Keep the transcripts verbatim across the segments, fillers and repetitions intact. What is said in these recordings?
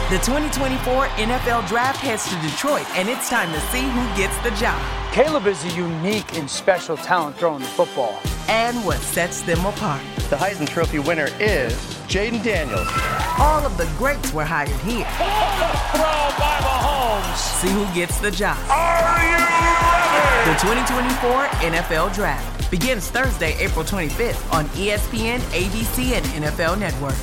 The twenty twenty-four N F L Draft heads to Detroit, and it's time to see who gets the job. Caleb is a unique and special talent throwing the football. And what sets them apart. The Heisman Trophy winner is Jaden Daniels. All of the greats were hired here. Throw by Mahomes. See who gets the job. Are you ready? The twenty twenty-four N F L Draft begins Thursday, April twenty-fifth on E S P N, A B C, and N F L Network.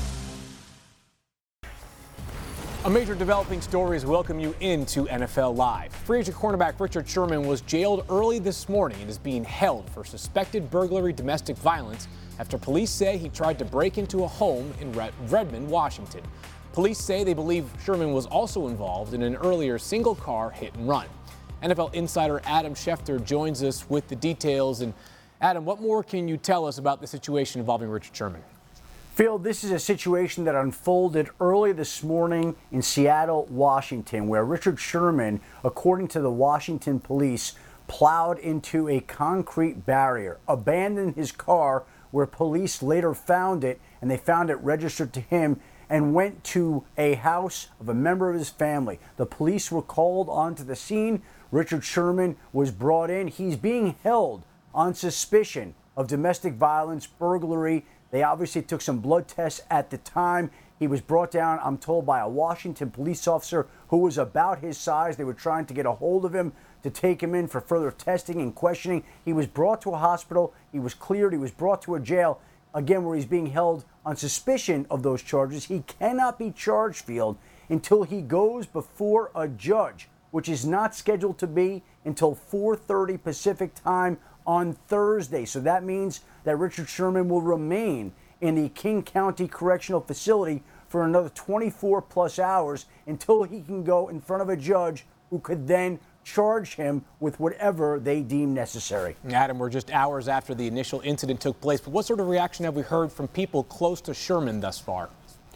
A major developing stories welcome you into N F L Live. Free agent cornerback Richard Sherman was jailed early this morning and is being held for suspected burglary domestic violence after police say he tried to break into a home in Redmond, Washington. Police say they believe Sherman was also involved in an earlier single-car hit and run. N F L insider Adam Schefter joins us with the details. And Adam, what more can you tell us about the situation involving Richard Sherman? Phil, this is a situation that unfolded early this morning in Seattle, Washington, where Richard Sherman, according to the Washington police, plowed into a concrete barrier, abandoned his car where police later found it, and they found it registered to him, and went to a house of a member of his family. The police were called onto the scene. Richard Sherman was brought in. He's being held on suspicion of domestic violence, burglary. They obviously took some blood tests at the time. He was brought down, I'm told, by a Washington police officer who was about his size. They were trying to get a hold of him to take him in for further testing and questioning. He was brought to a hospital. He was cleared. He was brought to a jail, again, where he's being held on suspicion of those charges. He cannot be charged, Field, until he goes before a judge, which is not scheduled to be until four thirty Pacific time on Thursday. So that means that Richard Sherman will remain in the King County Correctional Facility for another twenty-four plus hours until he can go in front of a judge who could then charge him with whatever they deem necessary. Adam, we're just hours after the initial incident took place, but what sort of reaction have we heard from people close to Sherman thus far?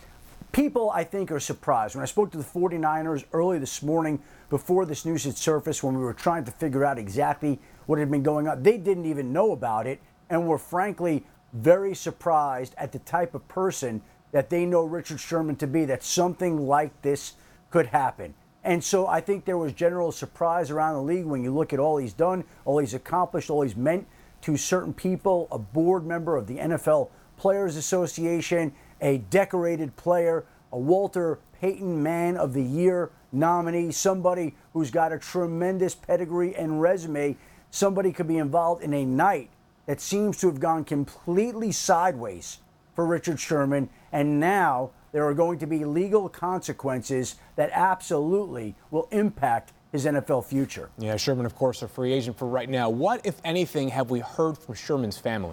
People, I think, are surprised. When I spoke to the forty-niners early this morning before this news had surfaced, when we were trying to figure out exactly what had been going on, they didn't even know about it and were frankly very surprised at the type of person that they know Richard Sherman to be, that something like this could happen. And so I think there was general surprise around the league when you look at all he's done, all he's accomplished, all he's meant to certain people, a board member of the N F L Players Association, a decorated player, a Walter Payton Man of the Year nominee, somebody who's got a tremendous pedigree and resume. Somebody could be involved in a night that seems to have gone completely sideways for Richard Sherman, and now there are going to be legal consequences that absolutely will impact his N F L future. Yeah, Sherman, of course, a free agent for right now. What, if anything, have we heard from Sherman's family?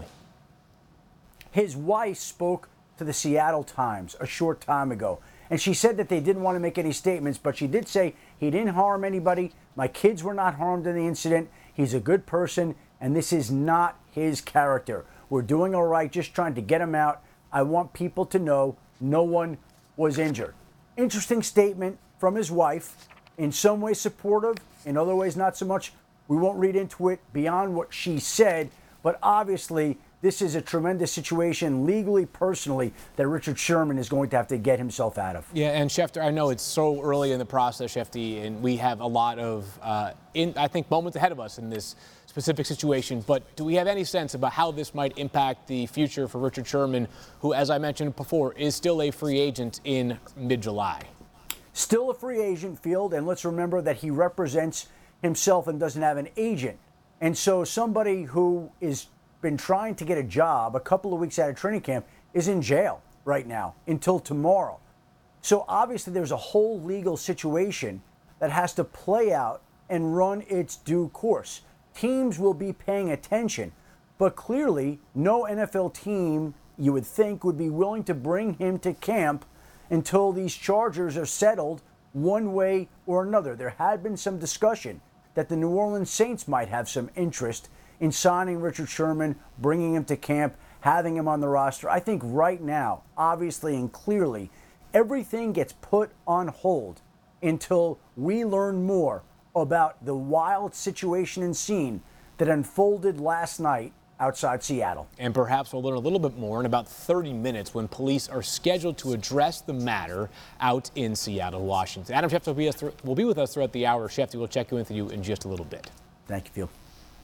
His wife spoke to the Seattle Times a short time ago, and she said that they didn't want to make any statements, but she did say he didn't harm anybody. My kids were not harmed in the incident. He's a good person, and this is not his character. We're doing all right, just trying to get him out. I want people to know no one was injured. Interesting statement from his wife. In some ways supportive, in other ways not so much. We won't read into it beyond what she said, but obviously this is a tremendous situation legally, personally, that Richard Sherman is going to have to get himself out of. Yeah, and Schefter, I know it's so early in the process, Schefter, and we have a lot of, uh, in, I think, moments ahead of us in this specific situation, but do we have any sense about how this might impact the future for Richard Sherman, who, as I mentioned before, is still a free agent in mid-July? Still a free agent, Field, and let's remember that he represents himself and doesn't have an agent. And so somebody who is been trying to get a job a couple of weeks out of training camp is in jail right now until tomorrow. So obviously there's a whole legal situation that has to play out and run its due course. Teams will be paying attention, but clearly no N F L team, you would think, would be willing to bring him to camp until these charges are settled one way or another. There had been some discussion that the New Orleans Saints might have some interest in signing Richard Sherman, bringing him to camp, having him on the roster. I think right now, obviously and clearly, everything gets put on hold until we learn more about the wild situation and scene that unfolded last night outside Seattle. And perhaps we'll learn a little bit more in about thirty minutes when police are scheduled to address the matter out in Seattle, Washington. Adam Schefter will be, th- will be with us throughout the hour. Schefter, we'll check in with you in just a little bit. Thank you, Field.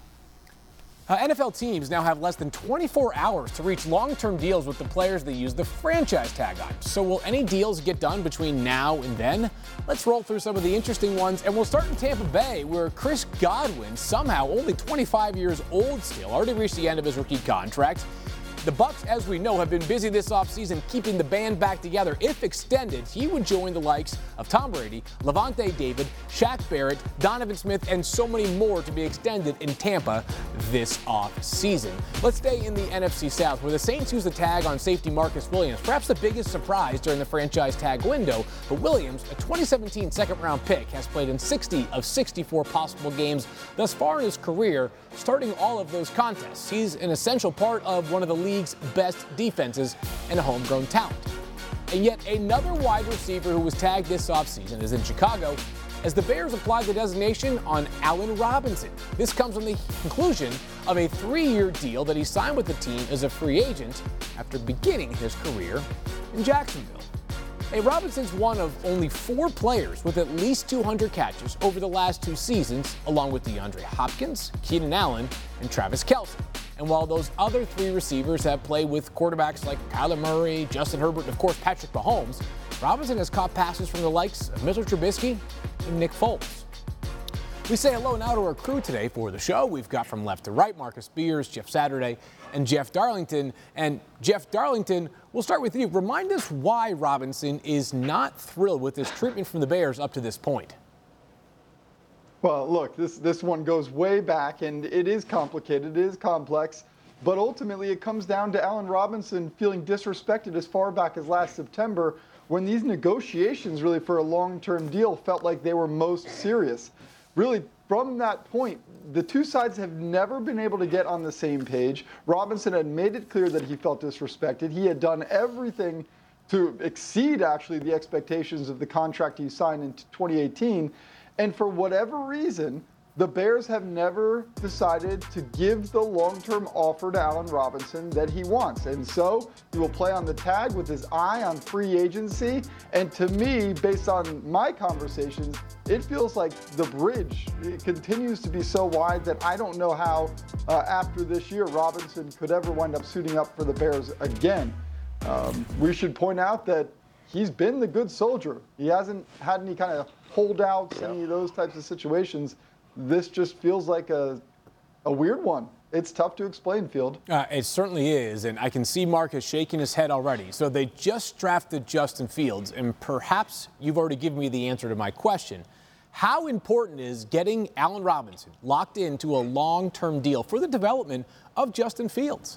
Uh, N F L teams now have less than twenty-four hours to reach long-term deals with the players they use the franchise tag on. So will any deals get done between now and then? Let's roll through some of the interesting ones, and we'll start in Tampa Bay, where Chris Godwin, somehow only twenty-five years old still, already reached the end of his rookie contract. The Bucs, as we know, have been busy this offseason keeping the band back together. If extended, he would join the likes of Tom Brady, Levante David, Shaq Barrett, Donovan Smith, and so many more to be extended in Tampa this offseason. Let's stay in the N F C South, where the Saints use the tag on safety Marcus Williams, perhaps the biggest surprise during the franchise tag window. But Williams, a twenty seventeen second-round pick, has played in sixty of sixty-four possible games thus far in his career, starting all of those contests. He's an essential part of one of the league's best defenses and a homegrown talent. And yet another wide receiver who was tagged this offseason is in Chicago, as the Bears applied the designation on Allen Robinson. This comes on the conclusion of a three-year deal that he signed with the team as a free agent after beginning his career in Jacksonville. Hey, Robinson's one of only four players with at least two hundred catches over the last two seasons, along with DeAndre Hopkins, Keenan Allen, and Travis Kelce. And while those other three receivers have played with quarterbacks like Kyler Murray, Justin Herbert, and of course Patrick Mahomes, Robinson has caught passes from the likes of Mitchell Trubisky and Nick Foles. We say hello now to our crew today for the show. We've got from left to right Marcus Beers, Jeff Saturday, and Jeff Darlington. And Jeff Darlington, we'll start with you. Remind us why Robinson is not thrilled with his treatment from the Bears up to this point. Well, look, this, this one goes way back, and it is complicated, it is complex, but ultimately it comes down to Allen Robinson feeling disrespected as far back as last September, when these negotiations really for a long-term deal felt like they were most serious. Really, from that point, the two sides have never been able to get on the same page. Robinson had made it clear that he felt disrespected. He had done everything to exceed, actually, the expectations of the contract he signed in twenty eighteen. And for whatever reason, the Bears have never decided to give the long-term offer to Allen Robinson that he wants. And so he will play on the tag with his eye on free agency. And to me, based on my conversations, it feels like the bridge it continues to be so wide that I don't know how uh, after this year Robinson could ever wind up suiting up for the Bears again. Um, we should point out that he's been the good soldier. He hasn't had any kind of holdouts, yeah. any of those types of situations. This just feels like a, a weird one. It's tough to explain, Field. Uh, it certainly is, and I can see Marcus shaking his head already. So they just drafted Justin Fields, and perhaps you've already given me the answer to my question. How important is getting Allen Robinson locked into a long-term deal for the development of Justin Fields?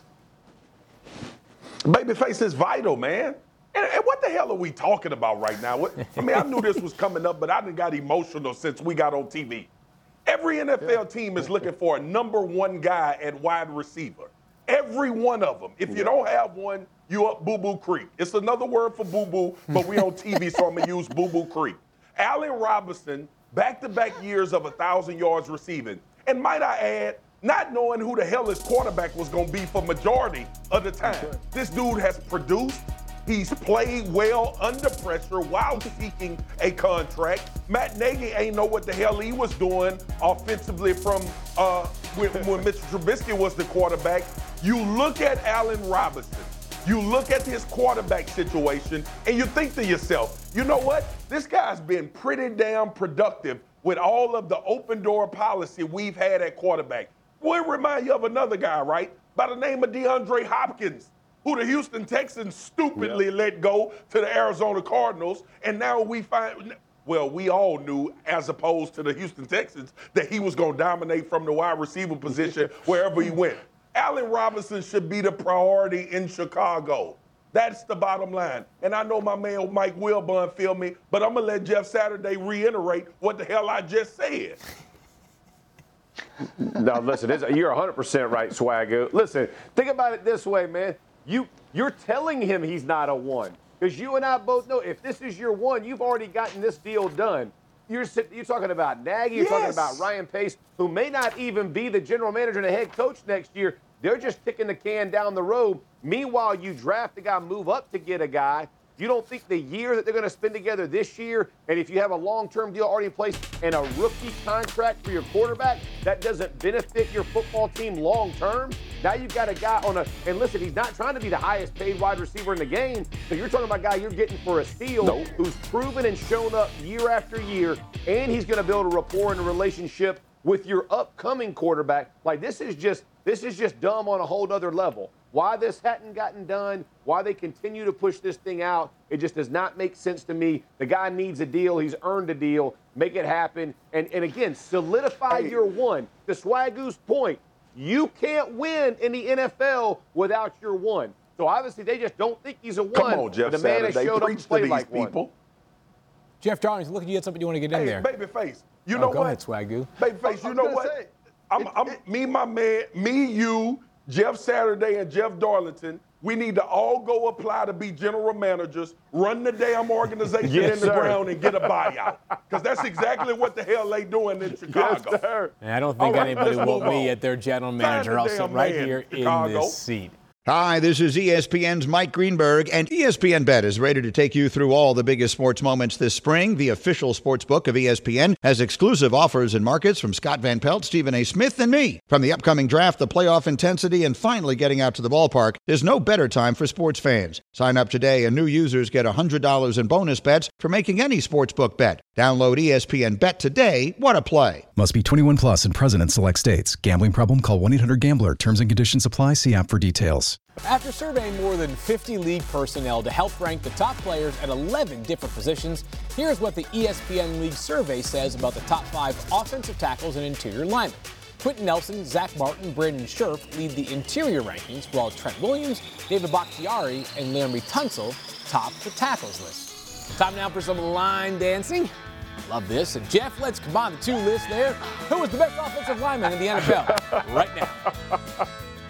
Babyface is vital, man. And, and what the hell are we talking about right now? What, I mean, I knew this was coming up, but I done got emotional since we got on T V. Every N F L team is looking for a number one guy at wide receiver. Every one of them. If you don't have one, you up boo-boo creek. It's another word for boo-boo, but we on T V, so I'm going to use boo-boo creek. Allen Robinson, back-to-back years of one thousand yards receiving. And might I add, not knowing who the hell his quarterback was going to be for majority of the time. This dude has produced. He's played well under pressure while seeking a contract. Matt Nagy ain't know what the hell he was doing offensively from uh, when, when Mitchell Trubisky was the quarterback. You look at Allen Robinson, you look at his quarterback situation, and you think to yourself, you know what? This guy's been pretty damn productive with all of the open door policy we've had at quarterback. We'll remind you of another guy, right? By the name of DeAndre Hopkins, who the Houston Texans stupidly yep. let go to the Arizona Cardinals. And now we find, well, we all knew, as opposed to the Houston Texans, that he was going to dominate from the wide receiver position wherever he went. Allen Robinson should be the priority in Chicago. That's the bottom line. And I know my man Mike Wilbon feel me, but I'm going to let Jeff Saturday reiterate what the hell I just said. No, listen, you're one hundred percent right, Swagger. Listen, think about it this way, man. You, you're telling him he's not a one. Because you and I both know if this is your one, you've already gotten this deal done. You're, you're talking about Nagy, you're yes. talking about Ryan Pace, who may not even be the general manager and the head coach next year. They're just kicking the can down the road. Meanwhile, you draft a guy, move up to get a guy. You don't think the year that they're going to spend together this year, and if you have a long-term deal already in place and a rookie contract for your quarterback, that doesn't benefit your football team long-term? Now you've got a guy on a, and listen, he's not trying to be the highest paid wide receiver in the game, so you're talking about a guy you're getting for a steal nope. who's proven and shown up year after year, and he's going to build a rapport and a relationship with your upcoming quarterback. Like, this is just, this is just dumb on a whole other level. Why this hadn't gotten done, why they continue to push this thing out, it just does not make sense to me. The guy needs a deal. He's earned a deal. Make it happen. And, and again, solidify hey. your one. To Swagoo's point, you can't win in the N F L without your one. So obviously they just don't think he's a one. Come on, Jeff the man Saturday. has showed up and played like people. one. Jeff Darlings, look at you had something you want to get in hey, there. Babyface, you oh, know go what? Ahead, Swagoo. Babyface, you know what? Say, I'm, it, I'm, it, me, my man, me, you, Jeff Saturday, and Jeff Darlington, we need to all go apply to be general managers, run the damn organization yes, in the sir. ground, and get a buyout. Because that's exactly what the hell they doing in Chicago. Yes, sir. And I don't think right, anybody will be at their general manager. I'll sit right here Chicago. in this seat. Hi, this is E S P N's Mike Greenberg, and E S P N Bet is ready to take you through all the biggest sports moments this spring. The official sports book of E S P N has exclusive offers and markets from Scott Van Pelt, Stephen A. Smith, and me. From the upcoming draft, the playoff intensity, and finally getting out to the ballpark, there's no better time for sports fans. Sign up today, and new users get one hundred dollars in bonus bets for making any sportsbook bet. Download E S P N Bet today. What a play. Must be twenty-one plus and present in select states. Gambling problem? Call one eight hundred gambler. Terms and conditions apply. See app for details. After surveying more than fifty league personnel to help rank the top players at eleven different positions, here's what the E S P N League survey says about the top five offensive tackles and interior linemen. Quentin Nelson, Zach Martin, Brandon Scherf lead the interior rankings, while Trent Williams, David Bakhtiari, and Laremy Tunsil top the tackles list. Time now for some line dancing. Love this. And Jeff, let's combine the two lists there. Who is the best offensive lineman in the N F L right now?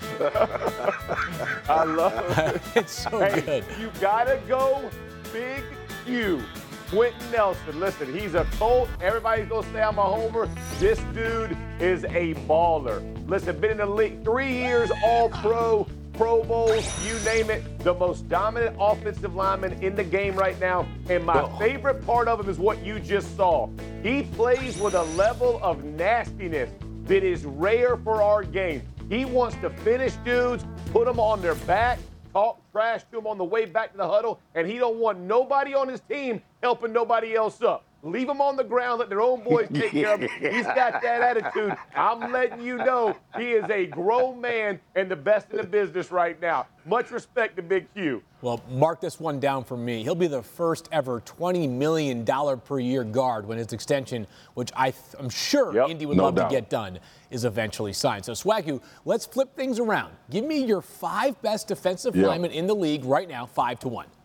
I love it. It's so hey, good. You gotta go Big Q. Quentin Nelson. Listen, he's a Colt. Everybody's gonna say I'm a homer. This dude is a baller. Listen, been in the league three years, all pro, Pro Bowls, you name it. The most dominant offensive lineman in the game right now. And my oh. favorite part of him is what you just saw. He plays with a level of nastiness that is rare for our game. He wants to finish dudes, put them on their back, talk trash to them on the way back to the huddle, and he don't want nobody on his team helping nobody else up. Leave them on the ground, let their own boys take care of him. He's got that attitude. I'm letting you know he is a grown man and the best in the business right now. Much respect to Big Q. Well, mark this one down for me. He'll be the first ever twenty million dollars per year guard when his extension, which I th- I'm sure yep, Indy would no love doubt. to get done, is eventually signed. So, Swagoo, let's flip things around. Give me your five best defensive yep. linemen in the league right now, five to one.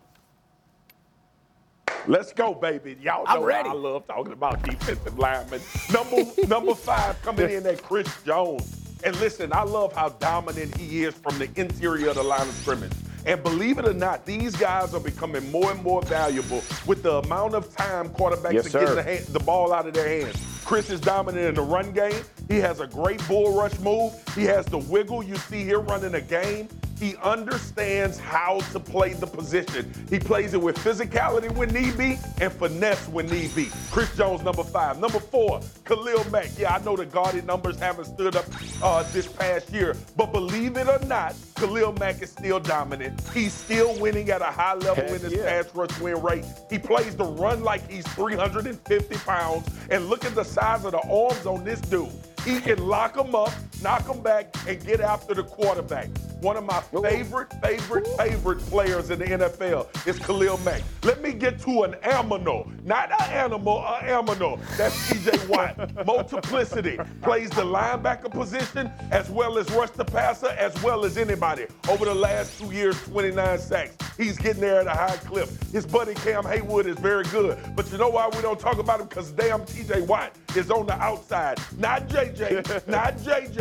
Let's go, baby. Y'all know I'm ready. I love talking about defensive linemen. Number number five coming in at Chris Jones. And listen, I love how dominant he is from the interior of the line of scrimmage. And believe it or not, these guys are becoming more and more valuable with the amount of time quarterbacks yes, are getting the, hand, the ball out of their hands. Chris is dominant in the run game. He has a great bull rush move. He has the wiggle you see here running a game. He understands how to play the position. He plays it with physicality when need be and finesse when need be. Chris Jones, number five. Number four, Khalil Mack. Yeah, I know the guarded numbers haven't stood up uh, this past year, but believe it or not, Khalil Mack is still dominant. He's still winning at a high level Heck in his yeah. pass rush win rate. He plays the run like he's three hundred fifty pounds, and look at the size of the arms on this dude. He can lock them up, knock them back, and get after the quarterback. One of my favorite, favorite, favorite players in the N F L is Khalil Mack. Let me get to an aminal, not an animal, an aminal. That's T J Watt. Multiplicity. Plays the linebacker position as well as rush the passer as well as anybody. Over the last two years, twenty-nine sacks. He's getting there at a high clip. His buddy Cam Haywood is very good. But you know why we don't talk about him? Because damn T J Watt is on the outside. Not J J, not J J.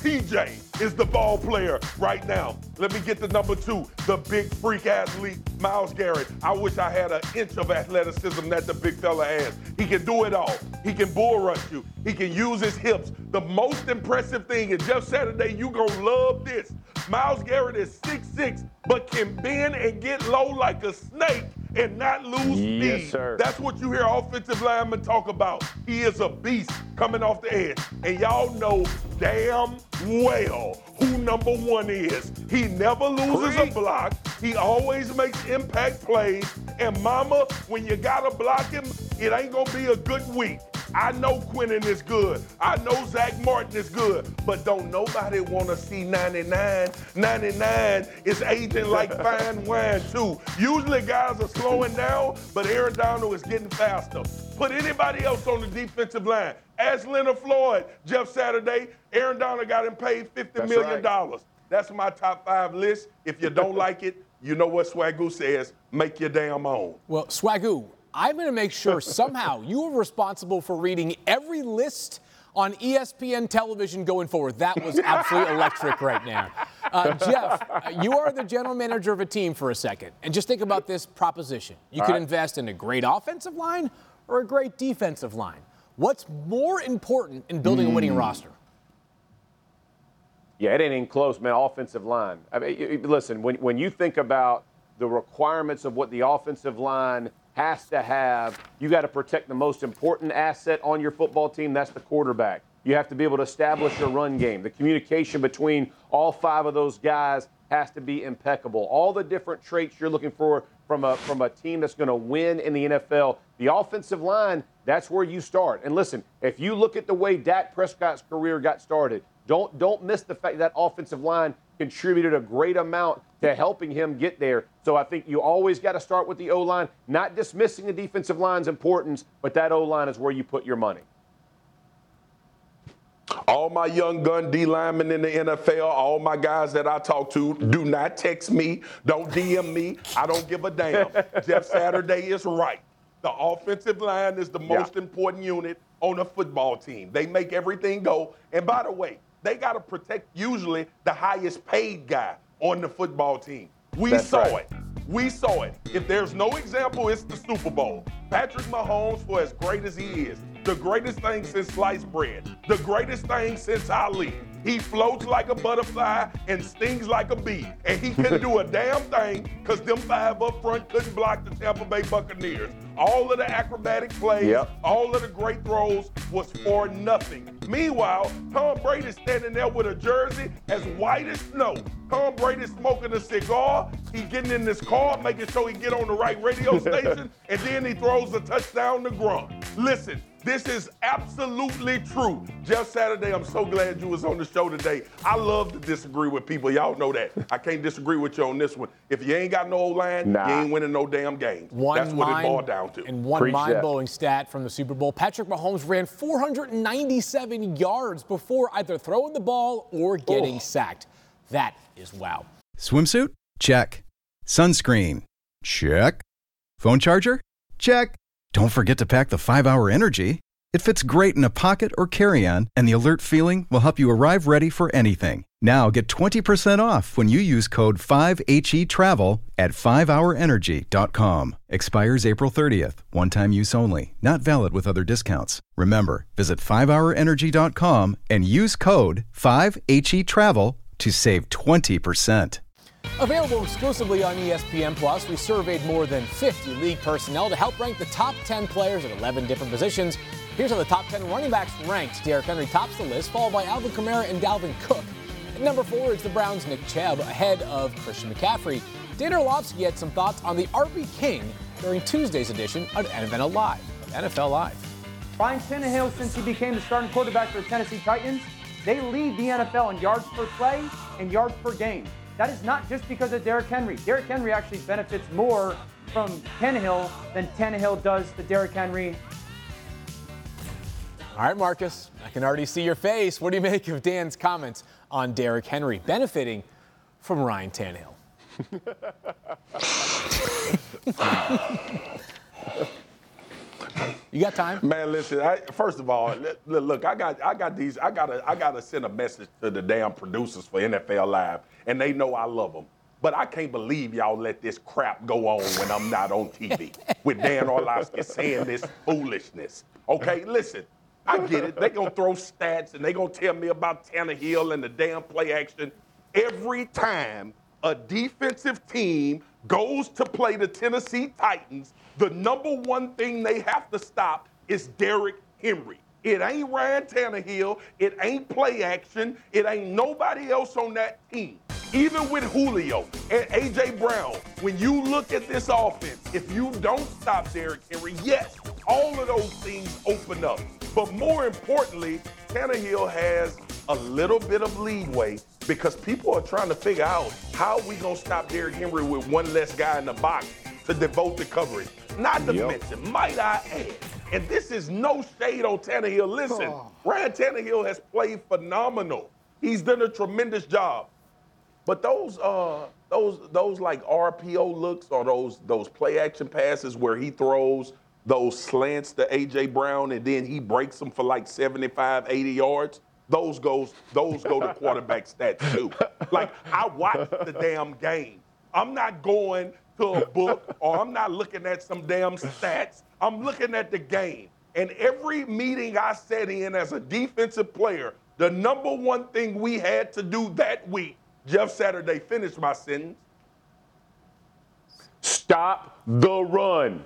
T J is the ball player right now. Let me get to number two, the big freak athlete, Myles Garrett. I wish I had an inch of athleticism that the big fella has. He can do it all. He can bull rush you. He can use his hips. The most impressive thing is Jeff Saturday, you gonna love this. Myles Garrett is six six, but can bend and get low like a snake and not lose speed. Yes, sir. That's what you hear offensive linemen talk about. He is a beast coming off the edge. And y'all know damn well who number one is. He never loses a block. He always makes impact plays. And mama, when you gotta block him, it ain't gonna be a good week. I know Quinnen is good. I know Zach Martin is good. But don't nobody want to see ninety-nine. ninety-nine is aging like fine wine, too. Usually guys are slowing down, but Aaron Donald is getting faster. Put anybody else on the defensive line. Ask Leonard Floyd, Jeff Saturday. Aaron Donald got him paid fifty million dollars. Right. That's my top five list. If you don't like it, you know what Swagoo says. Make your damn own. Well, Swagoo, I'm going to make sure somehow you are responsible for reading every list on E S P N television going forward. That was absolutely electric right now. Uh, Jeff, uh, you are the general manager of a team for a second. And just think about this proposition. You All could right. invest in a great offensive line or a great defensive line. What's more important in building mm. a winning roster? Yeah, it ain't even close, man. Offensive line. I mean, you, listen, when, when you think about the requirements of what the offensive line has to have, you got to protect the most important asset on your football team. That's the quarterback. You have to be able to establish your run game. The communication between all five of those guys has to be impeccable. All the different traits you're looking for from a from a team that's going to win in the N F L. The offensive line, that's where you start. And listen, if you look at the way Dak Prescott's career got started, don't don't miss the fact that offensive line contributed a great amount to helping him get there. So I think you always got to start with the O-line, not dismissing the defensive line's importance, but that O-line is where you put your money. All my young gun D linemen in the N F L, all my guys that I talk to, do not text me, don't D M me. I don't give a damn. Jeff Saturday is right. The offensive line is the most yeah. important unit on a football team. They make everything go. And by the way, they got to protect usually the highest paid guy on the football team. We That's saw right. it. We saw it. If there's no example, it's the Super Bowl. Patrick Mahomes, for as great as he is, the greatest thing since sliced bread, the greatest thing since Ali. He floats like a butterfly and stings like a bee. And he couldn't do a damn thing because them five up front couldn't block the Tampa Bay Buccaneers. All of the acrobatic plays, yep. all of the great throws was for nothing. Meanwhile, Tom Brady's standing there with a jersey as white as snow. Tom Brady's smoking a cigar. He getting in this car, making sure he get on the right radio station, and then he throws a touchdown to Gronk. Listen, this is absolutely true. Jeff Saturday, I'm so glad you was on the show today. I love to disagree with people. Y'all know that. I can't disagree with you on this one. If you ain't got no line, nah. you ain't winning no damn games. One That's what mind, it boiled down to. And one Preach mind-blowing that. stat from the Super Bowl, Patrick Mahomes ran four hundred ninety-seven yards before either throwing the ball or getting oh. sacked. That is wow. Swimsuit? Check. Sunscreen? Check. Phone charger? Check. Don't forget to pack the five hour Energy. It fits great in a pocket or carry-on, and the alert feeling will help you arrive ready for anything. Now get twenty percent off when you use code five H E travel at five hour energy dot com. Expires April thirtieth. One-time use only. Not valid with other discounts. Remember, visit five hour energy dot com and use code five H E travel to save twenty percent. Available exclusively on E S P N Plus, we surveyed more than fifty league personnel to help rank the top ten players at eleven different positions. Here's how the top ten running backs ranked. Derrick Henry tops the list, followed by Alvin Kamara and Dalvin Cook. At number four is the Browns' Nick Chubb, ahead of Christian McCaffrey. Dana Orlovsky had some thoughts on the R B King during Tuesday's edition of N F L Live. N F L Live. Ryan Tannehill, since he became the starting quarterback for the Tennessee Titans, they lead the N F L in yards per play and yards per game. That is not just because of Derrick Henry. Derrick Henry actually benefits more from Tannehill than Tannehill does the Derrick Henry. All right, Marcus, I can already see your face. What do you make of Dan's comments on Derrick Henry benefiting from Ryan Tannehill? You got time? Man, listen. I, first of all, look, look, I got, I got these. I gotta, I gotta send a message to the damn producers for N F L Live, and they know I love them. But I can't believe y'all let this crap go on when I'm not on T V with Dan Orlovsky saying this foolishness. Okay, listen. I get it. They gonna throw stats and they gonna tell me about Tannehill and the damn play action. Every time a defensive team goes to play the Tennessee Titans, the number one thing they have to stop is Derrick Henry. It ain't Ryan Tannehill. It ain't play action. It ain't nobody else on that team. Even with Julio and A J Brown, when you look at this offense, if you don't stop Derrick Henry, yes, all of those things open up. But more importantly, Tannehill has a little bit of leeway because people are trying to figure out how we going to stop Derrick Henry with one less guy in the box to devote the coverage. Not to yep. mention, might I add, and this is no shade on Tannehill. Listen, oh. Ryan Tannehill has played phenomenal. He's done a tremendous job. But those, uh, those, those like R P O looks or those, those play action passes where he throws those slants to A J Brown and then he breaks them for like seventy-five, eighty yards. Those goes, those go to quarterback stats too. Like I watched the damn game. I'm not going to a book or I'm not looking at some damn stats. I'm looking at the game. And every meeting I sat in as a defensive player, the number one thing we had to do that week, Jeff Saturday, finish my sentence. Stop the run.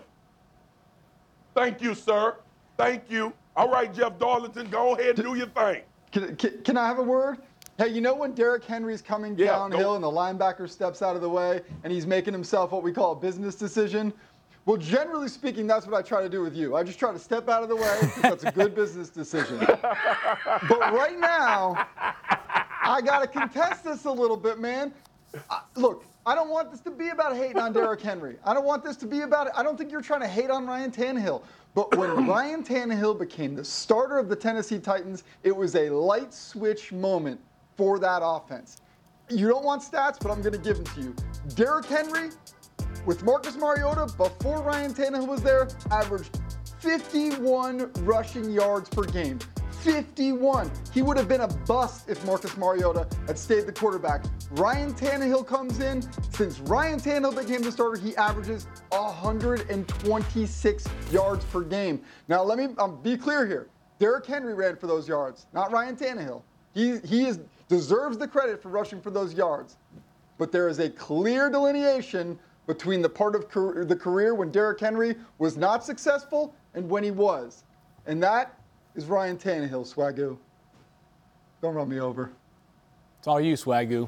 Thank you, sir. Thank you. All right, Jeff Darlington, go ahead and do your thing. Can, can, can I have a word? Hey, you know when Derrick Henry's coming yeah, downhill go. and the linebacker steps out of the way and he's making himself what we call a business decision? Well, generally speaking, that's what I try to do with you. I just try to step out of the way because that's a good business decision. But right now, I got to contest this a little bit, man. I, look, I don't want this to be about hating on Derrick Henry. I don't want this to be about it. I don't think you're trying to hate on Ryan Tannehill. But when Ryan Tannehill became the starter of the Tennessee Titans, it was a light switch moment for that offense. You don't want stats, but I'm going to give them to you. Derrick Henry, with Marcus Mariota, before Ryan Tannehill was there, averaged fifty-one rushing yards per game. fifty-one. He would have been a bust if Marcus Mariota had stayed the quarterback. Ryan Tannehill comes in. Since Ryan Tannehill became the starter, he averages one hundred twenty-six yards per game. Now, let me um, be clear here. Derrick Henry ran for those yards, not Ryan Tannehill. He, he is, deserves the credit for rushing for those yards. But there is a clear delineation between the part of car- the career when Derrick Henry was not successful and when he was. And that is Ryan Tannehill, Swagoo. Don't run me over. It's all you, Swagoo.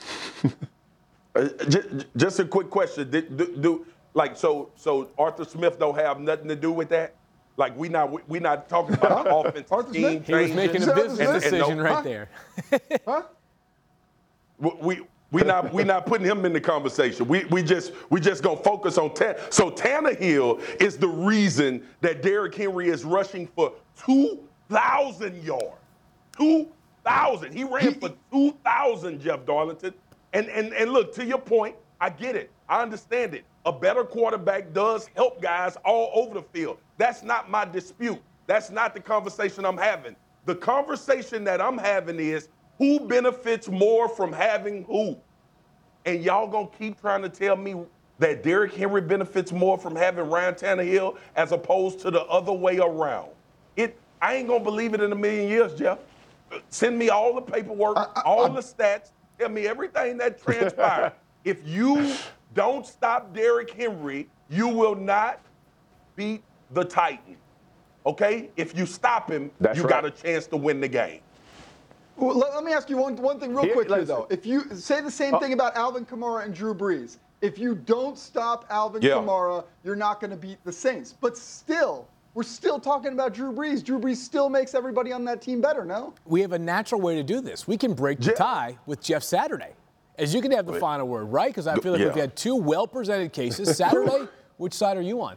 uh, just, just a quick question. Do, do, do like so? So Arthur Smith don't have nothing to do with that. Like we not we, we not talking about the offensive Arthur scheme. Smith? He was making a business and, and decision no, right huh? there. Huh? We we not we not putting him in the conversation. We we just we just gonna focus on Tan. So Tannehill is the reason that Derrick Henry is rushing for two thousand yards. Two thousand. He ran for two thousand, Jeff Darlington. And and and look, to your point, I get it. I understand it. A better quarterback does help guys all over the field. That's not my dispute. That's not the conversation I'm having. The conversation that I'm having is who benefits more from having who? And y'all gonna keep trying to tell me that Derrick Henry benefits more from having Ryan Tannehill as opposed to the other way around. It, I ain't gonna believe it in a million years, Jeff. Send me all the paperwork, I, I, all I, the stats, tell me everything that transpired. If you don't stop Derrick Henry, you will not beat the Titans. Okay? If you stop him, That's you right. got a chance to win the game. Well, let, let me ask you one, one thing real Here, quick here, though. If you say the same oh. thing about Alvin Kamara and Drew Brees, if you don't stop Alvin yeah. Kamara, you're not going to beat the Saints. But still, we're still talking about Drew Brees. Drew Brees still makes everybody on that team better, no? We have a natural way to do this. We can break the tie with Jeff Saturday. As you can have the Wait. final word, right? Because I feel like yeah. we've had two well-presented cases. Saturday, which side are you on?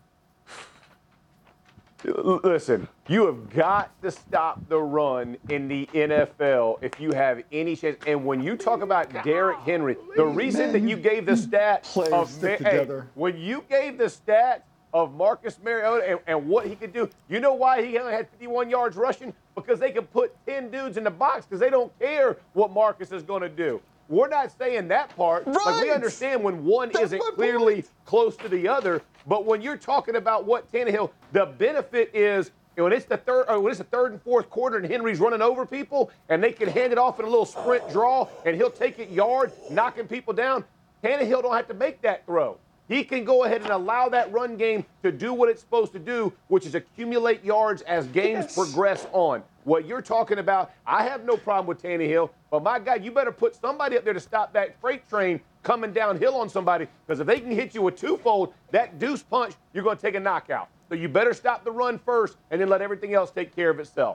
Listen, you have got to stop the run in the N F L if you have any chance. And when you talk about Derrick Henry, the reason Man, that you gave the stat players of stick hey, together. when you gave the stat of Marcus Mariota and, and what he could do. You know why he only had fifty-one yards rushing? Because they can put ten dudes in the box because they don't care what Marcus is going to do. We're not saying that part. Right. Like, we understand when one That's isn't my clearly point. close to the other, but when you're talking about what Tannehill, the benefit is when it's the third, or when it's the third and fourth quarter and Henry's running over people and they can hand it off in a little sprint draw and he'll take it yard, knocking people down. Tannehill don't have to make that throw. He can go ahead and allow that run game to do what it's supposed to do, which is accumulate yards as games Yes. progress on. What you're talking about, I have no problem with Tannehill, but my God, you better put somebody up there to stop that freight train coming downhill on somebody, because if they can hit you with twofold, that deuce punch, you're going to take a knockout. So you better stop the run first and then let everything else take care of itself.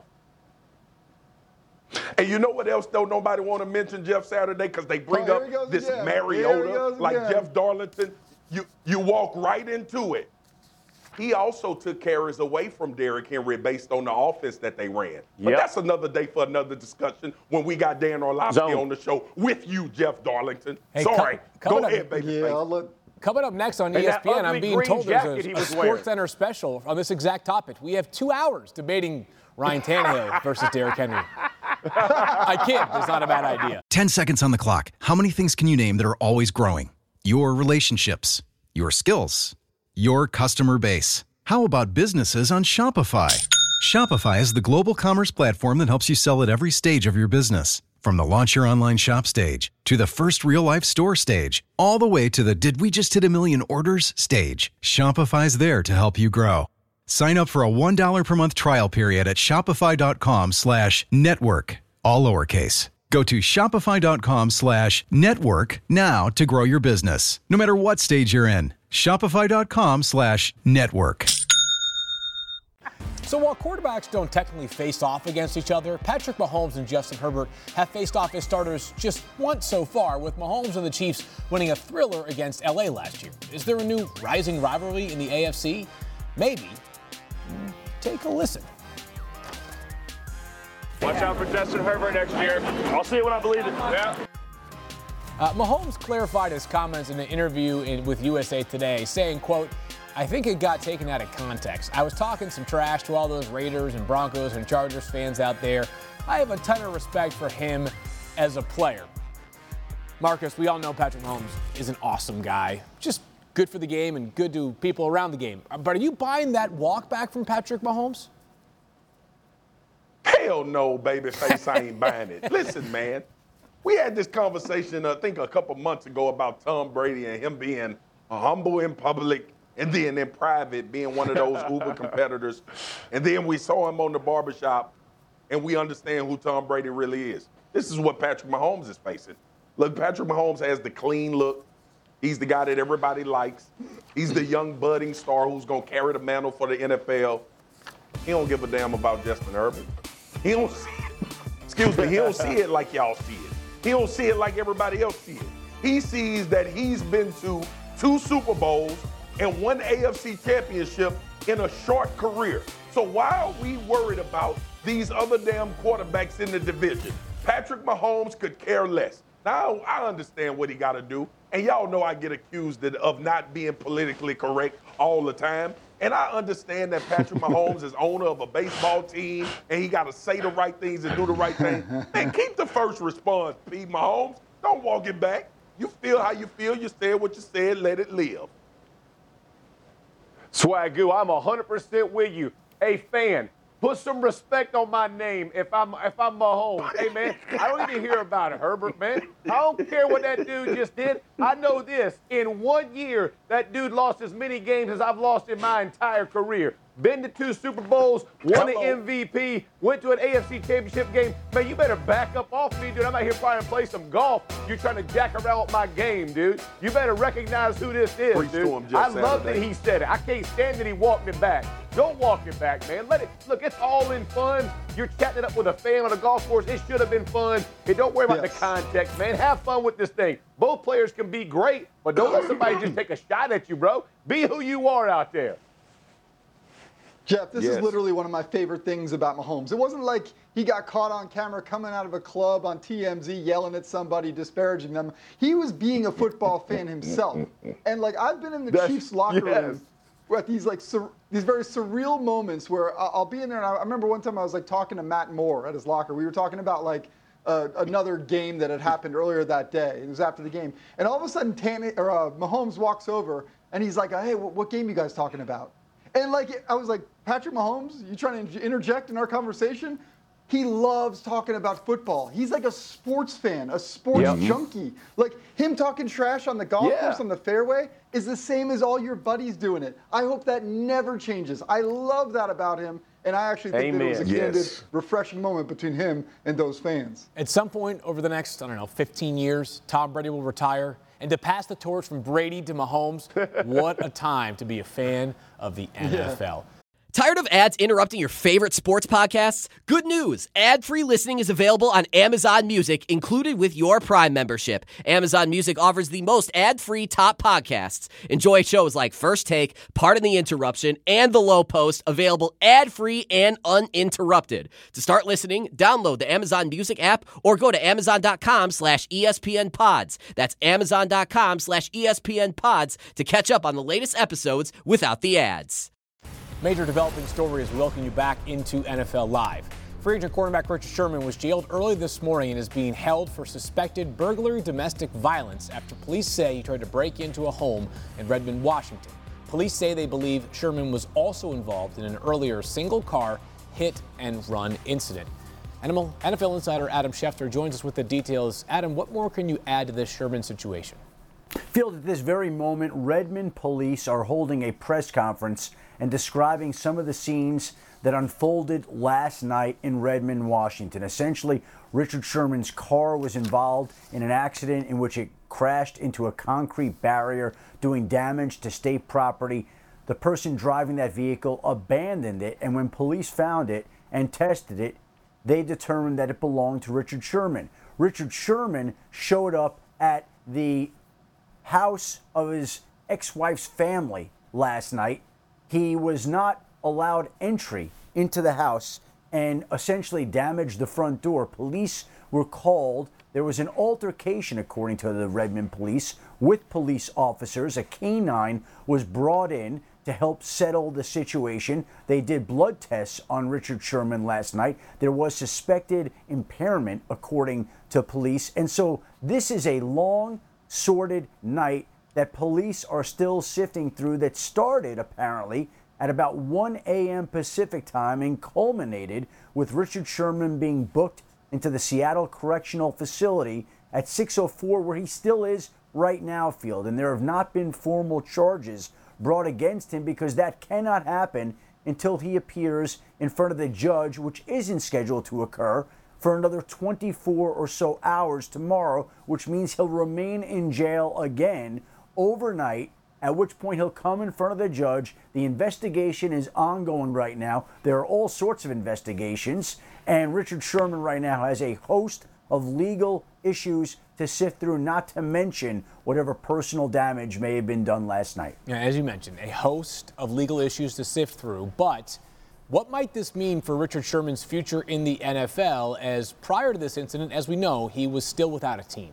And you know what else, though, nobody want to mention Jeff Saturday because they bring Oh, here he up goes this again. Here he Mariota, goes like again. Jeff Darlington. You, you walk right into it. He also took carries away from Derrick Henry based on the offense that they ran. But Yep. that's another day for another discussion when we got Dan Orlovsky Zone. on the show with you, Jeff Darlington. Hey, Sorry. co- Go coming up- ahead, baby. Yeah, I'll let. Coming up next on And E S that P N, I'm ugly being green told there's jacket he a, a was wearing. Sports Center special on this exact topic. We have two hours debating Ryan Tannehill versus Derrick Henry. I kid. It's not a bad idea. ten seconds on the clock. How many things can you name that are always growing? Your relationships, your skills, your customer base. How about businesses on Shopify? Shopify is the global commerce platform that helps you sell at every stage of your business. From the launch your online shop stage to the first real life store stage, all the way to the did we just hit a million orders stage. Shopify's there to help you grow. Sign up for a one dollar per month trial period at shopify.com slash network, all lowercase. Go to shopify.com slash network now to grow your business, no matter what stage you're in. Shopify.com slash network. So while quarterbacks don't technically face off against each other, Patrick Mahomes and Justin Herbert have faced off as starters just once so far, with Mahomes and the Chiefs winning a thriller against L A last year. Is there a new rising rivalry in the A F C? Maybe. Take a listen. Watch out for Justin Herbert next year. I'll see it when I believe it. Yeah. Uh, Mahomes clarified his comments in an interview in, with U S A Today, saying, quote, I think it got taken out of context. I was talking some trash to all those Raiders and Broncos and Chargers fans out there. I have a ton of respect for him as a player. Marcus, we all know Patrick Mahomes is an awesome guy. Just good for the game and good to people around the game. But are you buying that walk back from Patrick Mahomes? Hell no, babyface, I ain't buying it. Listen, man, we had this conversation, I think, a couple months ago about Tom Brady and him being humble in public and then in private being one of those uber competitors. And then we saw him on the barbershop, and we understand who Tom Brady really is. This is what Patrick Mahomes is facing. Look, Patrick Mahomes has the clean look. He's the guy that everybody likes. He's the young budding star who's going to carry the mantle for the N F L. He don't give a damn about Justin Herbert. He don't see it. Excuse me. He don't see it like y'all see it. He don't see it like everybody else see it. He sees that he's been to two Super Bowls and one A F C championship in a short career. So why are we worried about these other damn quarterbacks in the division? Patrick Mahomes could care less. Now, I understand what he got to do. And y'all know I get accused of not being politically correct all the time. And I understand that Patrick Mahomes is owner of a baseball team and he got to say the right things and do the right thing. Then keep the first response, Pete Mahomes. Don't walk it back. You feel how you feel. You said what you said. Let it live. Swagoo, I'm one hundred percent with you. Hey, fan, put some respect on my name if I'm if I'm Mahomes. Hey, man, I don't need to hear about it, Herbert, man. I don't care what that dude just did. I know this. In one year, that dude lost as many games as I've lost in my entire career. Been to two Super Bowls, won an M V P, went to an A F C championship game. Man, you better back up off me, dude. I'm out here trying to play some golf. You're trying to jack around with my game, dude. You better recognize who this is, Preach to dude. him, Jeff I love that Saturday. he said it. I can't stand that he walked it back. Don't walk it back, man. Let it, look, it's all in fun. You're chatting it up with a fan on a golf course. It should have been fun. Hey, don't worry about Yes. the context, man. Have fun with this thing. Both players can be great, but don't let somebody just take a shot at you, bro. Be who you are out there. Jeff, this Yes. is literally one of my favorite things about Mahomes. It wasn't like he got caught on camera coming out of a club on T M Z yelling at somebody, disparaging them. He was being a football fan himself. And like I've been in the That's- Chiefs locker yes. room at these like sur- these very surreal moments where I'll be in there, and I remember one time I was like talking to Matt Moore at his locker. We were talking about like uh, another game that had happened earlier that day. It was after the game, and all of a sudden, Tan- or uh, Mahomes walks over and he's like, "Hey, what, what game you guys talking about?" And like I was like, "Patrick Mahomes, you trying to interject in our conversation?" He loves talking about football. He's like a sports fan, a sports yep. junkie. Like him talking trash on the golf yeah. course on the fairway is the same as all your buddies doing it. I hope that never changes. I love that about him, and I actually think Amen. that it was a candid, yes. refreshing moment between him and those fans. At some point over the next, I don't know, fifteen years, Tom Brady will retire. And to pass the torch from Brady to Mahomes, what a time to be a fan of the N F L. Yeah. Tired of ads interrupting your favorite sports podcasts? Good news. Ad-free listening is available on Amazon Music, included with your Prime membership. Amazon Music offers the most ad-free top podcasts. Enjoy shows like First Take, Pardon the Interruption, and The Low Post, available ad-free and uninterrupted. To start listening, download the Amazon Music app or go to amazon.com slash ESPN pods. That's amazon.com slash ESPN pods to catch up on the latest episodes without the ads. Major developing story is welcoming you back into N F L Live. Free agent quarterback Richard Sherman was jailed early this morning and is being held for suspected burglary domestic violence after police say he tried to break into a home in Redmond, Washington. Police say they believe Sherman was also involved in an earlier single-car hit-and-run incident. N F L insider Adam Schefter joins us with the details. Adam, what more can you add to this Sherman situation? Field, at this very moment, Redmond police are holding a press conference and describing some of the scenes that unfolded last night in Redmond, Washington. Essentially, Richard Sherman's car was involved in an accident in which it crashed into a concrete barrier, doing damage to state property. The person driving that vehicle abandoned it, and when police found it and tested it, they determined that it belonged to Richard Sherman. Richard Sherman showed up at the house of his ex-wife's family last night. He was not allowed entry into the house and essentially damaged the front door. Police were called. There was an altercation, according to the Redmond police, with police officers. A canine was brought in to help settle the situation. They did blood tests on Richard Sherman last night. There was suspected impairment, according to police. And so this is a long, sordid night that police are still sifting through, that started apparently at about one a.m. Pacific time and culminated with Richard Sherman being booked into the Seattle Correctional Facility at six oh four, where he still is right now, Field. And there have not been formal charges brought against him because that cannot happen until he appears in front of the judge, which isn't scheduled to occur for another twenty-four or so hours tomorrow, which means he'll remain in jail again overnight, at which point he'll come in front of the judge. The investigation is ongoing right now. There are all sorts of investigations, and Richard Sherman right now has a host of legal issues to sift through, not to mention whatever personal damage may have been done last night. Yeah, as you mentioned, a host of legal issues to sift through, but what might this mean for Richard Sherman's future in the N F L, as prior to this incident, as we know, he was still without a team?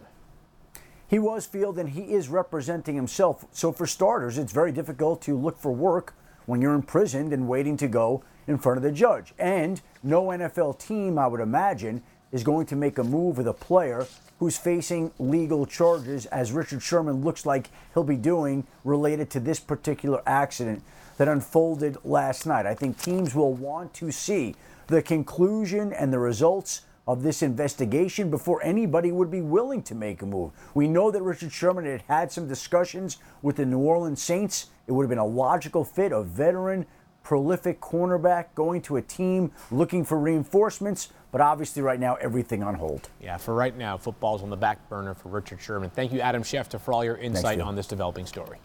He was, Field, and he is representing himself. So for starters, it's very difficult to look for work when you're imprisoned and waiting to go in front of the judge. And no N F L team, I would imagine, is going to make a move with a player who's facing legal charges, as Richard Sherman looks like he'll be doing, related to this particular accident that unfolded last night. I think teams will want to see the conclusion and the results of this investigation before anybody would be willing to make a move. We know that Richard Sherman had had some discussions with the New Orleans Saints. It would have been a logical fit, a veteran, prolific cornerback going to a team looking for reinforcements, but obviously right now everything on hold. Yeah, for right now, football's on the back burner for Richard Sherman. Thank you, Adam Schefter, for all your insight on this developing story.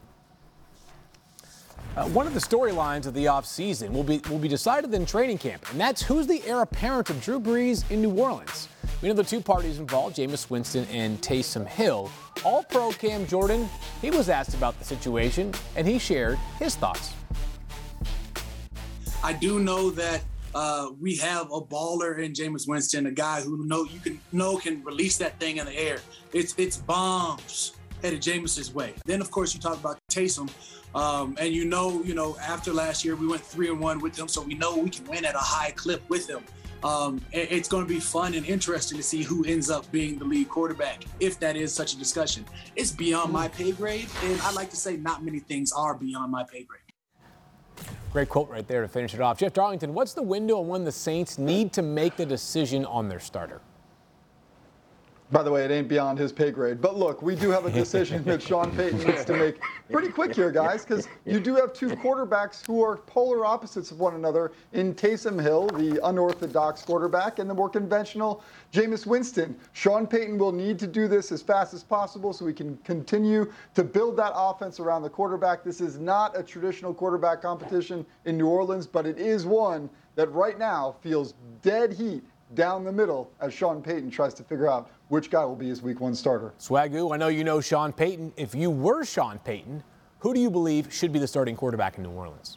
Uh, one of the storylines of the offseason will be will be decided in training camp, and that's who's the heir apparent of Drew Brees in New Orleans. We know the two parties involved, Jameis Winston and Taysom Hill. All-Pro Cam Jordan, he was asked about the situation, and he shared his thoughts. I do know that uh, we have a baller in Jameis Winston, a guy who know you can know can release that thing in the air. It's it's bombs headed Jameis's way. Then, of course, you talk about Taysom, Um, and you know, you know, after last year, we went three and one with him, so we know we can win at a high clip with him. Um, it, it's going to be fun and interesting to see who ends up being the lead quarterback, if that is such a discussion. It's beyond my pay grade, and I like to say not many things are beyond my pay grade. Great quote right there to finish it off. Jeff Darlington, what's the window on when the Saints need to make the decision on their starter? By the way, it ain't beyond his pay grade. But look, we do have a decision that Sean Payton needs to make pretty quick here, guys, because you do have two quarterbacks who are polar opposites of one another in Taysom Hill, the unorthodox quarterback, and the more conventional Jameis Winston. Sean Payton will need to do this as fast as possible so we can continue to build that offense around the quarterback. This is not a traditional quarterback competition in New Orleans, but it is one that right now feels dead heat down the middle as Sean Payton tries to figure out which guy will be his week one starter. Swagoo, I know you know Sean Payton. If you were Sean Payton, who do you believe should be the starting quarterback in New Orleans?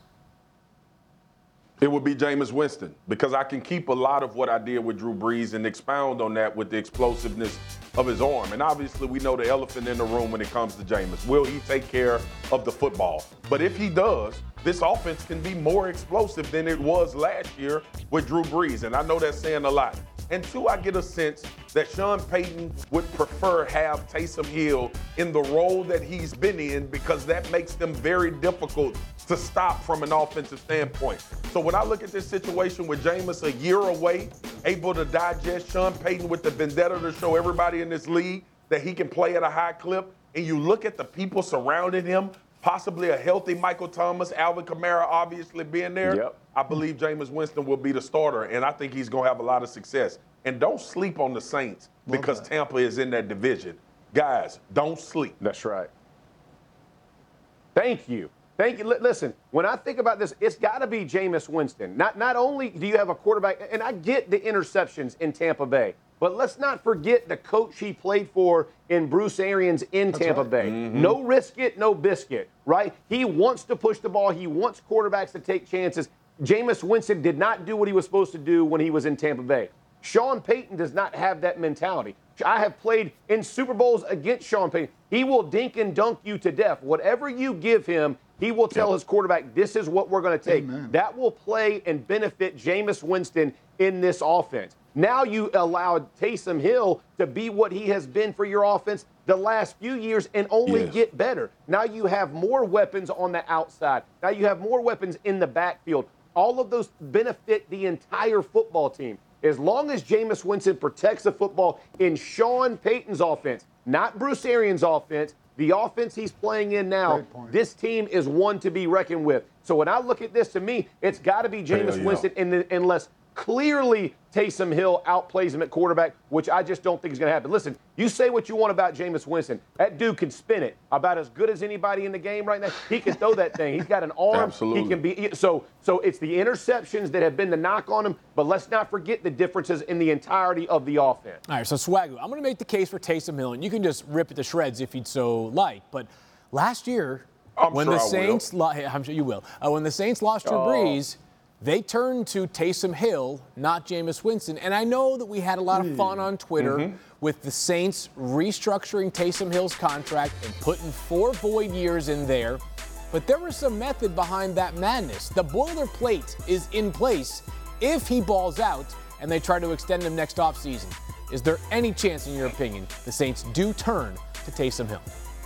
It would be Jameis Winston, because I can keep a lot of what I did with Drew Brees and expound on that with the explosiveness of his arm. And obviously we know the elephant in the room when it comes to Jameis. Will he take care of the football? But if he does, this offense can be more explosive than it was last year with Drew Brees. And I know that's saying a lot. And two, I get a sense that Sean Payton would prefer have Taysom Hill in the role that he's been in, because that makes them very difficult to stop from an offensive standpoint. So when I look at this situation with Jameis a year away, able to digest Sean Payton with the vendetta to show everybody in this league that he can play at a high clip, and you look at the people surrounding him, possibly a healthy Michael Thomas, Alvin Kamara obviously being there, yep. I believe Jameis Winston will be the starter, and I think he's going to have a lot of success. And don't sleep on the Saints because Tampa is in that division. Guys, don't sleep. That's right. Thank you. Thank you. L- listen, when I think about this, it's got to be Jameis Winston. Not, not only do you have a quarterback, and I get the interceptions in Tampa Bay, but let's not forget the coach he played for in Bruce Arians in That's Tampa right. Bay. Mm-hmm. No risk it, no biscuit, right? He wants to push the ball. He wants quarterbacks to take chances. Jameis Winston did not do what he was supposed to do when he was in Tampa Bay. Sean Payton does not have that mentality. I have played in Super Bowls against Sean Payton. He will dink and dunk you to death. Whatever you give him, he will tell yep. his quarterback, this is what we're going to take. Amen. That will play and benefit Jameis Winston in this offense. Now you allowed Taysom Hill to be what he has been for your offense the last few years and only yes. get better. Now you have more weapons on the outside. Now you have more weapons in the backfield. All of those benefit the entire football team. As long as Jameis Winston protects the football in Sean Payton's offense, not Bruce Arians' offense, the offense he's playing in now, this team is one to be reckoned with. So when I look at this, to me, it's got to be Jameis yeah. Winston in the, unless clearly Taysom Hill outplays him at quarterback, which I just don't think is going to happen. Listen, you say what you want about Jameis Winston. That dude can spin it about as good as anybody in the game right now. He can throw that thing. He's got an arm. Absolutely. He can be so so it's the interceptions that have been the knock on him, but let's not forget the differences in the entirety of the offense. All right, so Swagoo, I'm going to make the case for Taysom Hill, and you can just rip it to shreds if you'd so like. But last year, I'm when sure the I Saints, will. Lo- I'm sure you will. Uh, when the Saints lost Drew Oh. Brees, they turned to Taysom Hill, not Jameis Winston. And I know that we had a lot of fun on Twitter Mm-hmm. with the Saints restructuring Taysom Hill's contract and putting four void years in there. But there was some method behind that madness. The boilerplate is in place if he balls out and they try to extend him next offseason. Is there any chance, in your opinion, the Saints do turn to Taysom Hill?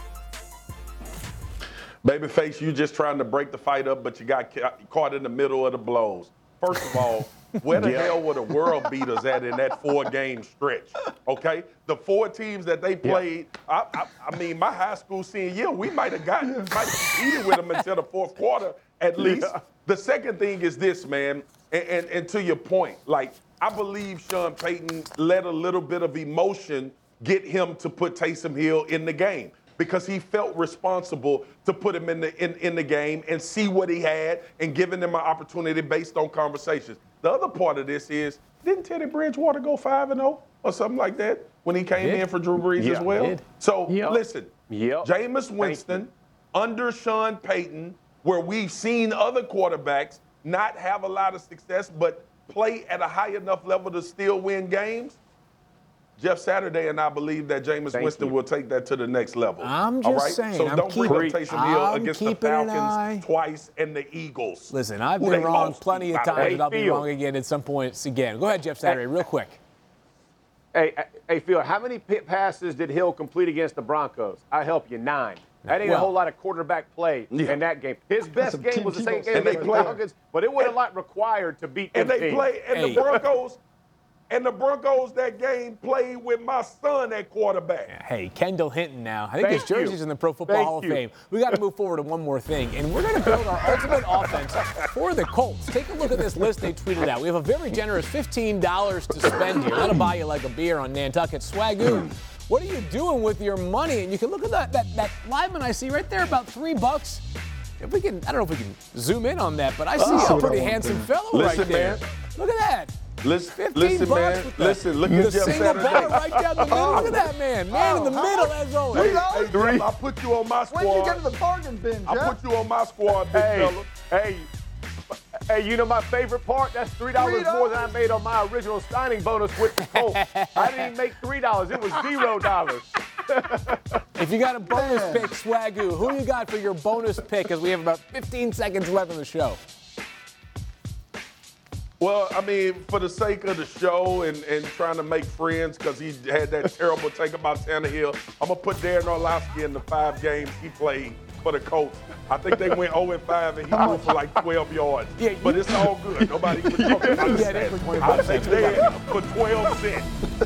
Babyface, you just trying to break the fight up, but you got ca- caught in the middle of the blows. First of all, where the Yeah. hell were the world beaters at in that four-game stretch? Okay, the four teams that they played. I, I, I mean, my high school senior year, we might have gotten, might have competed with them until the fourth quarter at least. Yeah. The second thing is this, man, and, and, and to your point, like I believe Sean Payton let a little bit of emotion get him to put Taysom Hill in the game, because he felt responsible to put him in the in, in the game and see what he had and giving him an opportunity based on conversations. The other part of this is, didn't Teddy Bridgewater go five and oh or something like that when he came in for Drew Brees Yeah, as well? did. So Yep. listen, Yep. Jameis Winston under Sean Payton, where we've seen other quarterbacks not have a lot of success but play at a high enough level to still win games, Jeff Saturday and I believe that Jameis Thank Winston you. will take that to the next level. I'm just all right? saying, So I'm don't bring keep- up Taysom Hill I'm against the keeping an eye. Falcons twice and the Eagles. Listen, I've who been they wrong lost plenty to, of by the times, way. and I'll be Phil. wrong again at some points again. Go ahead, Jeff Saturday, real quick. Hey, hey, Phil, how many p- passes did Hill complete against the Broncos? I help you, nine. That ain't Well- a whole lot of quarterback play Yeah. in that game. His best some game Team was the same Tebow game And they against the play- Falcons, but it wasn't a lot required to beat And them they teams. play, and Hey. the Broncos, and the Broncos that game played with my son at quarterback. Hey, Kendall Hinton now. I think his Thank you. jersey's in the Pro Football Thank Hall of you. Fame. We got to move forward to one more thing, and we're going to build our ultimate offense for the Colts. Take a look at this list they tweeted out. We have a very generous fifteen dollars to spend here. That'll buy you like a beer on Nantucket. Swagoo, what are you doing with your money? And you can look at that, that, that lineman I see right there, about three bucks. If we can, I don't know if we can zoom in on that, but I see Oh. a pretty handsome fellow Listen, right there. man. Look at that. Listen, fifteen listen, bucks man. with the, Listen, look the at Jeff single Saturday. bar right down the middle. Look at that man. Man in the middle, as always. Hey, hey, Jeff, I put you on my squad. When did you get to the bargain bin, Jeff? I put you on my squad, big Hey, fella. hey, hey, you know my favorite part? That's three dollars more than I made on my original signing bonus with the Colts. I didn't even make three dollars. It was zero dollars. If you got a bonus pick, Swagoo, who you got for your bonus pick? As we have about fifteen seconds left in the show. Well, I mean, for the sake of the show and, and trying to make friends, because he had that terrible take about Tannehill, I'm going to put Darren Orlovsky in the five games he played for the Colts. I think they went oh and five, and he threw for like twelve yards. Yeah, you- but it's all good. Nobody was talking about Yeah, they that. for twenty I bucks. think Darren for twelve cents.